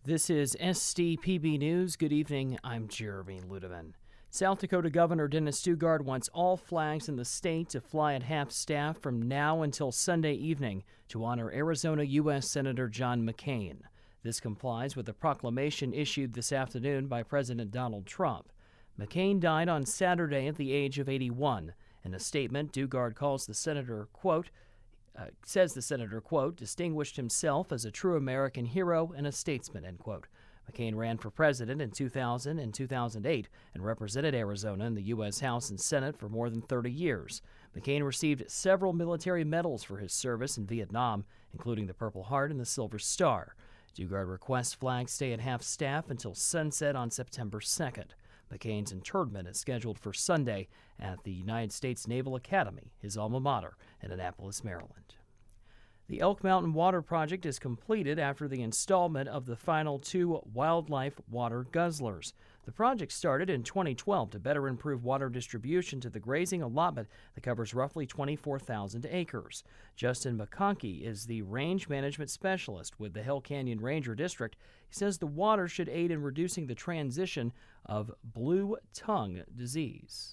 This is SDPB News. Good evening. I'm Jeremy Ludeman. South Dakota Governor Dennis Daugaard wants all flags in the state to fly at half-staff from now until Sunday evening to honor Arizona U.S. Senator John McCain. This complies with a proclamation issued this afternoon by President Donald Trump. McCain died on Saturday at the age of 81. In a statement, Daugaard calls the senator, says the senator, distinguished himself as a true American hero and a statesman, end quote. McCain ran for president in 2000 and 2008 and represented Arizona in the U.S. House and Senate for more than 30 years. McCain received several military medals for his service in Vietnam, including the Purple Heart and the Silver Star. Daugaard requests flags stay at half-staff until sunset on September 2nd. McCain's interment is scheduled for Sunday at the United States Naval Academy, his alma mater, in Annapolis, Maryland. The Elk Mountain Water Project is completed after the installment of the final 2 wildlife water guzzlers. The project started in 2012 to better improve water distribution to the grazing allotment that covers roughly 24,000 acres. Justin McConkey is the range management specialist with the Hell Canyon Ranger District. He says the water should aid in reducing the transition of blue tongue disease.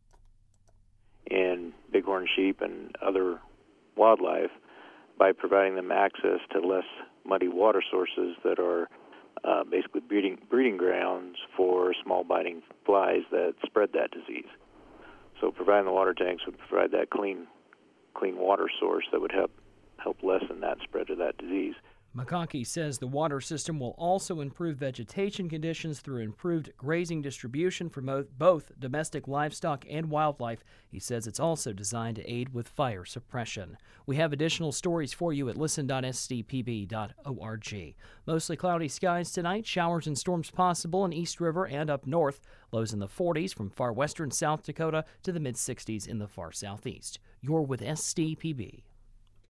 In bighorn sheep and other wildlife, by providing them access to less muddy water sources that are basically breeding grounds for small biting flies that spread that disease. So providing the water tanks would provide that clean water source that would help lessen that spread of that disease. McConkey says the water system will also improve vegetation conditions through improved grazing distribution for both domestic livestock and wildlife. He says it's also designed to aid with fire suppression. We have additional stories for you at listen.sdpb.org. Mostly cloudy skies tonight, showers and storms possible in East River and up north. Lows in the 40s from far western South Dakota to the mid-60s in the far southeast. You're with SDPB.